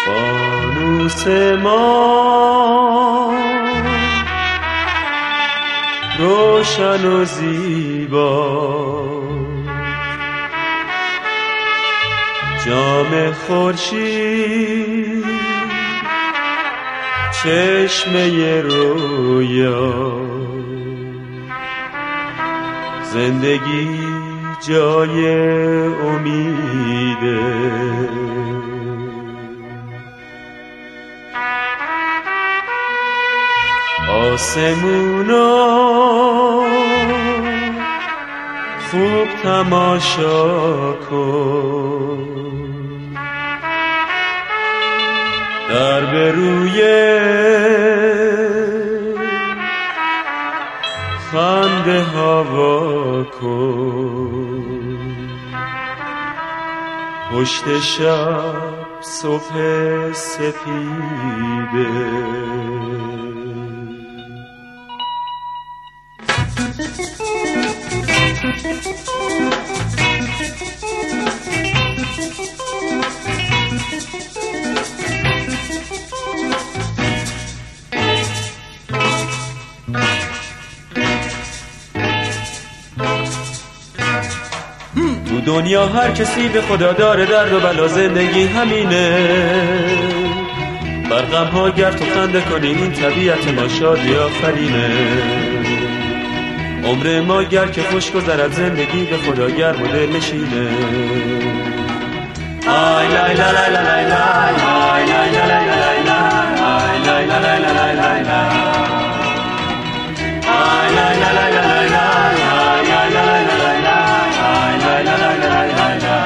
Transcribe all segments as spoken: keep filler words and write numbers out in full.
فانوس ما روشن و زیبا، جام خورشید چشمه رویا، زندگی جای امیده. آسمونا خوب تماشا کن، در به روی خنده هوا کن، پشت شب صبح سپیده. تو دنیا هر کسی به خدا داره درد و بلا، زندگی همینه. بر غم ها گر تو خنده کنی، این طبیعت ما شادی آفرینه. عمر ما گر که خوش گذرد، زندگی به خدا گرم و دل نشینه. آی لای لای لای لای لای، آی لای لای لای لای لای، آی لای لای لای لای لای لای، آی لای لای لای لای لای، آی لای لای لای لای لای، آی لای لای لای لای لای لای.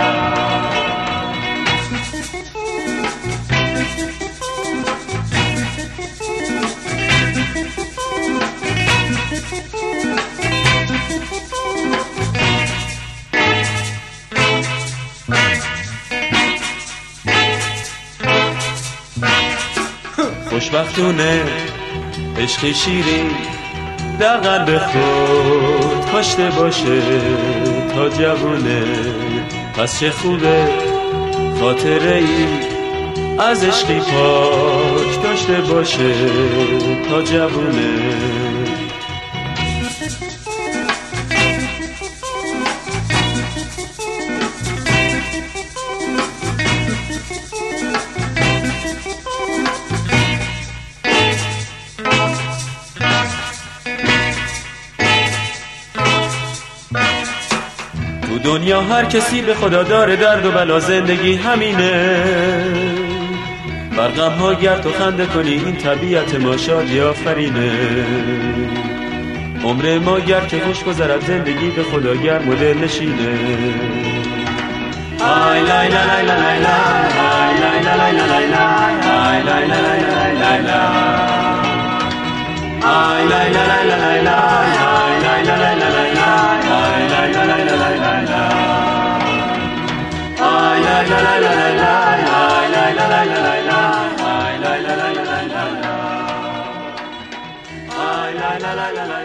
خوشبختونه عشق شیرین در قلب خود کاشته باشه تا جوونه. پس چه خوبه خاطره ای از عشقی پاک داشته باشه تا جوونه. دنیا هر کسی به خدا داره درد و بلا، زندگی همینه. بر غم ها گر تو خنده کنی، این طبیعت ما شادی آفرینه. عمر ما گر که خوش گذرد، زندگی به خدا گرم و دل نشینه. آی لای لای لای لای لای، آی لای لای لای لای لای، آی لای لای لای لای لای، آی لای لای لای لای لای، آی لای لای لای لای لای، آی لای لای لای لای لای، آی لای لای لای لای لای، آی لای لای لای لای لای، آی لای لای لای لای لای، آی لای لای لای لای.